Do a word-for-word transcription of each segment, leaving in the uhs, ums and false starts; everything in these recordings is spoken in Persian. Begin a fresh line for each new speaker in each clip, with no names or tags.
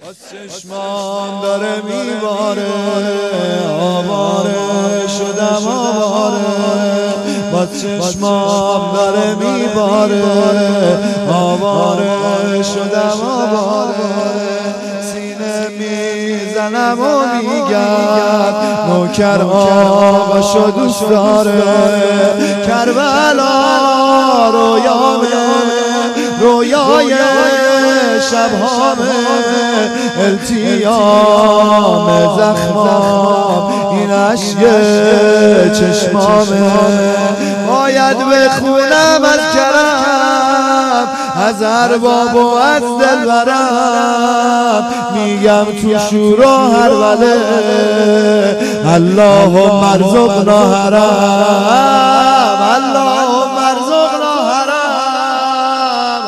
چشمام داره میباره، آواره شدم آواره. با چشمام داره میباره، آواره شدم آواره. سینه میزنم و میگم نوکر آقاشو دوست داره. کربلا رویامه، رویای شبهامه، التیام زخمام، این عشق چشمامه. باید بخونم از کرم، از ارباب و از دلبرم، میگم تو شور و هروله اللهم ارزقنا حرم، اللهم ارزقنا حرم،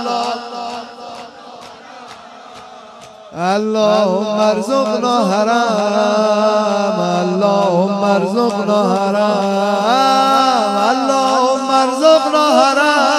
اللهم ارزقنا حرم، اللهم ارزقنا حرم، اللهم ارزقنا حرم،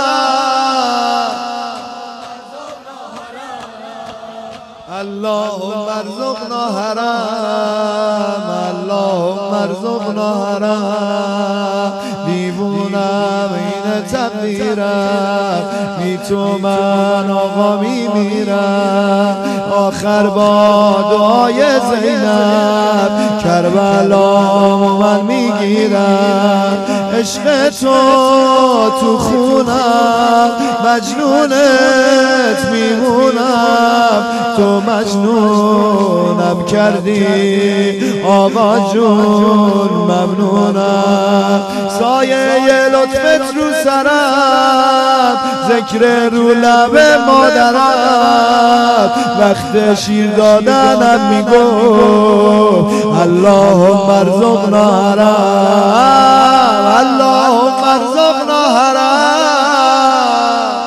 اللهم ارزقنا حرم، اللهم ارزقنا حرم. دیوونم این تبلیرم، بی تو من آقا میمیرم. آخر با دعای زینب کربلامو من میگیرم. عشق تو تو خونم، مجنونت میمونم. تو مجنونم کردی آقا جون، ممنونم. سایه لطفت رو سرم، ذکر رو لب مادرم. وقت شیر دادنم میگو اللهم ارزقنا حرم، اللهم ارزقنا حرم،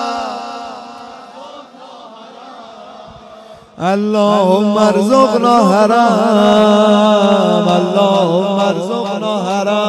اللهم ارزقنا حرم، اللهم ارزقنا حرم.